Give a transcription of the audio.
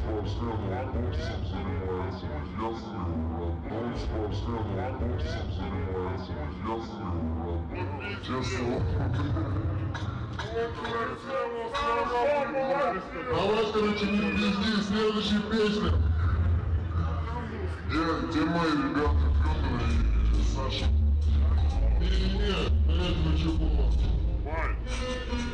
спортсменом боксом занимается, я знаю, брат. Он спортсменом боксом занимается, я знаю, брат. Честно. Давай, короче, не пизди, следующая песня. Где мои ребята, Фёдор и Саша? Не-не-не, этого чего?